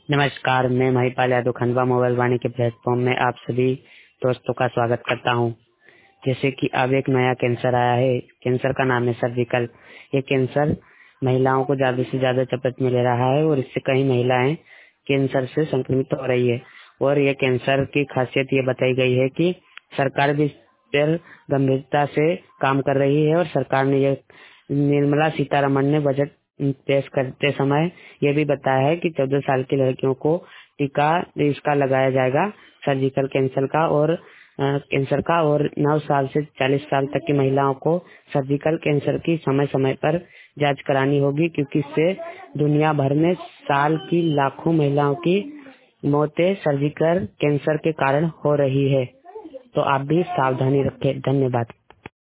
नमस्कार, मैं महिपाल यादव खंडवा मोबाइल वाणी के प्लेटफॉर्म में आप सभी दोस्तों का स्वागत करता हूं। जैसे कि अब एक नया कैंसर आया है। कैंसर का नाम है सर्जिकल। ये कैंसर महिलाओं को ज्यादा से ज्यादा चपेट में ले रहा है और इससे कई महिलाएं कैंसर से संक्रमित हो रही है। और ये कैंसर की खासियत ये बताई गई है कि सरकार भी इस पर गंभीरता से काम कर रही है और सरकार ने ये निर्मला सीतारमण ने बजट पेश करते समय ये भी बताया है कि 14 साल की लड़कियों को टीका इसका लगाया जाएगा, सर्जिकल कैंसर का और 9 साल से 40 साल तक की महिलाओं को सर्जिकल कैंसर की समय समय पर जांच करानी होगी, क्योंकि इससे दुनिया भर में साल की लाखों महिलाओं की मौतें सर्जिकल कैंसर के कारण हो रही है। तो आप भी सावधानी रखें। धन्यवाद।